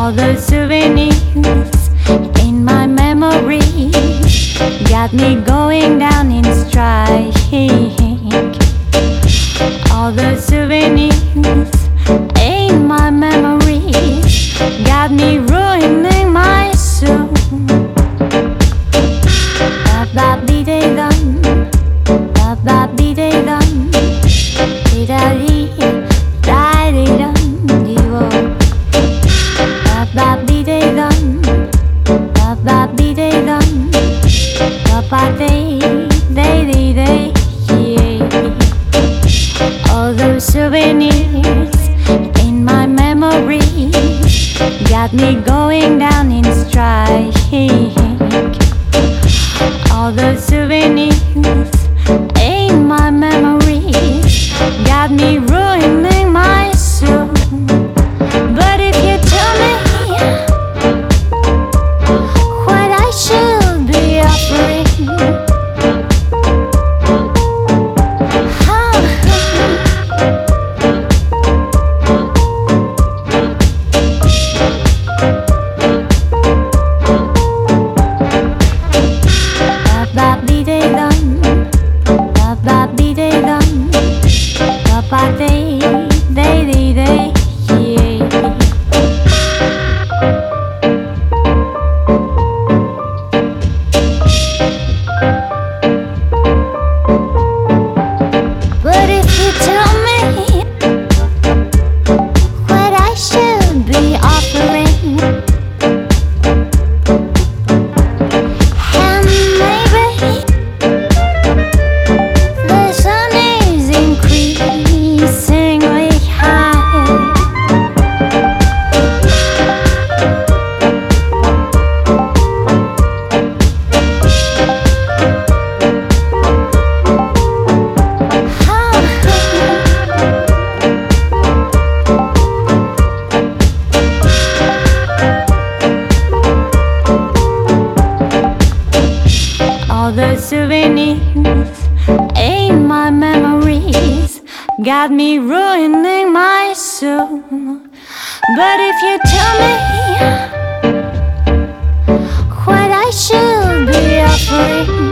All those souvenirs in my memory got me going down in strike. All those souvenirs in my memory got me ruining my soul. Ba-ba-dee-dee-dum, ba-ba-dee-dee-dum, dee-da-dee, da-dee-dum, dee-wo. Ba-ba-dee-dee-dum, ba-ba-dee-dee-dum, ba-ba-dee-dee-dee-dee, yeah. All those souvenirs in my memory got me going down in strike. All those souvenirs in my memory got me ruining my soul. But if you tell me what I should be offering, ba-ba-dee-dee-dum, ba-ba-dee-dee-dum, ba-ba-dee-dee-dee-dee, yeah. But if you tell me what I should be offering, and maybe the sun is increasingly high, all the souvenirs in my memories got me ruining my soul. But if you tell me what I should be offering,